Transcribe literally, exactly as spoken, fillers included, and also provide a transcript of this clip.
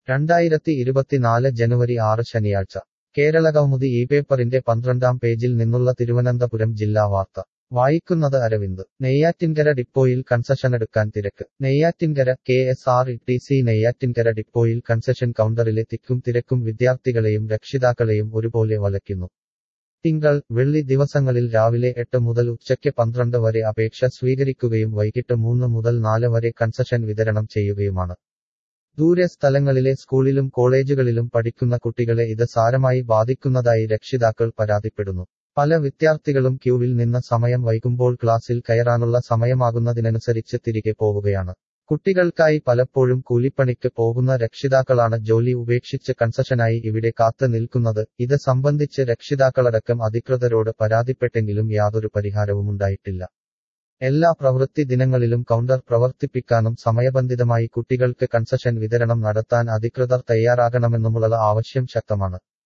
രണ്ടായിരത്തി ഇരുപത്തിനാല് ജനുവരി ആറ് ശനിയാഴ്ച കേരളകൗമുദി ഈ പേപ്പറിന്റെ പന്ത്രണ്ടാം പേജിൽ നിന്നുള്ള തിരുവനന്തപുരം ജില്ലാ വാർത്ത വായിക്കുന്നത് അരവിന്ദ് നെയ്യാറ്റിൻകര ഡിപ്പോയിൽ കൺസഷനെടുക്കാൻ തിരക്ക് Neyyattinkara K S R T C Neyyattinkara ഡിപ്പോയിൽ കൺസഷൻ കൗണ്ടറിലെ തിക്കും തിരക്കും വിദ്യാർത്ഥികളെയും രക്ഷിതാക്കളെയും ഒരുപോലെ വലയ്ക്കുന്നു. തിങ്കൾ വെള്ളി ദിവസങ്ങളിൽ രാവിലെ എട്ട് മുതൽ ഉച്ചയ്ക്ക് പന്ത്രണ്ട് വരെ അപേക്ഷ സ്വീകരിക്കുകയും വൈകിട്ട് മൂന്ന് മുതൽ നാല് വരെ കൺസഷൻ വിതരണം ചെയ്യുകയുമാണ്. ദൂരെ സ്ഥലങ്ങളിലെ സ്കൂളിലും കോളേജുകളിലും പഠിക്കുന്ന കുട്ടികളെ ഇത് സാരമായി ബാധിക്കുന്നതായി രക്ഷിതാക്കൾ പരാതിപ്പെടുന്നു. പല വിദ്യാർത്ഥികളും ക്യൂവിൽ നിന്ന് സമയം വൈകുമ്പോൾ ക്ലാസ്സിൽ കയറാനുള്ള സമയമാകുന്നതിനനുസരിച്ച് തിരികെ പോവുകയാണ്. കുട്ടികൾക്കായി പലപ്പോഴും കൂലിപ്പണിക്ക് പോകുന്ന രക്ഷിതാക്കളാണ് ജോലി ഉപേക്ഷിച്ച് കൺസഷനായി ഇവിടെ കാത്ത് നിൽക്കുന്നത്. ഇത് സംബന്ധിച്ച് രക്ഷിതാക്കളടക്കം അധികൃതരോട് പരാതിപ്പെട്ടെങ്കിലും യാതൊരു പരിഹാരവുമുണ്ടായിട്ടില്ല. എല്ലാ പ്രവൃത്തി ദിനങ്ങളിലും കൗണ്ടർ പ്രവർത്തിപ്പിക്കാനും സമയബന്ധിതമായി കുട്ടികൾക്ക് കൺസഷൻ വിതരണം നടത്താൻ അധികൃതർ തയ്യാറാകണമെന്നുമുള്ള ആവശ്യം ശക്തമാണ്.